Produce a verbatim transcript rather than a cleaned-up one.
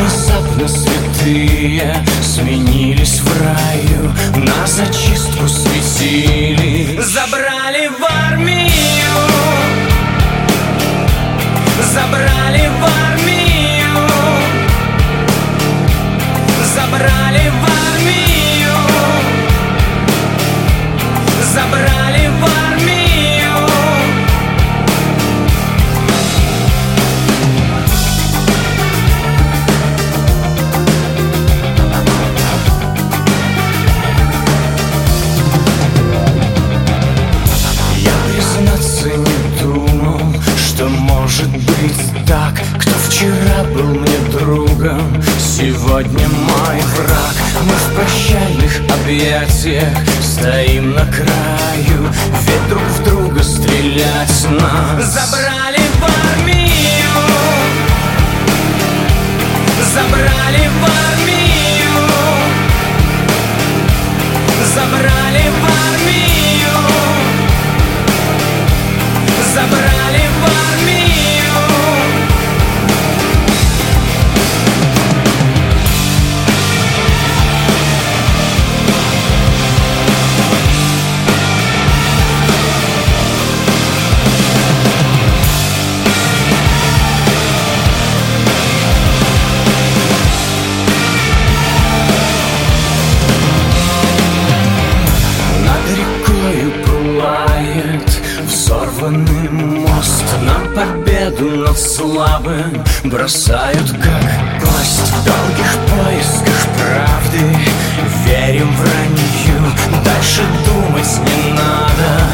внезапно святые сменились в раю, на зачистку светили. Забрали в армию, забрали в армию, забрали в армию, забрали в армию. Не думал, что может быть так. Кто вчера был мне другом, сегодня мой враг. Мы в прощальных объятиях стоим на краю, ведь друг в друга стрелять нас забрали в армию, забрали в армию, забрали в армию, забрали в армию. Над рекою пылает взорванный мост, на победу над слабым бросают как кость. В долгих поисках правды верим вранью, дальше думать не надо.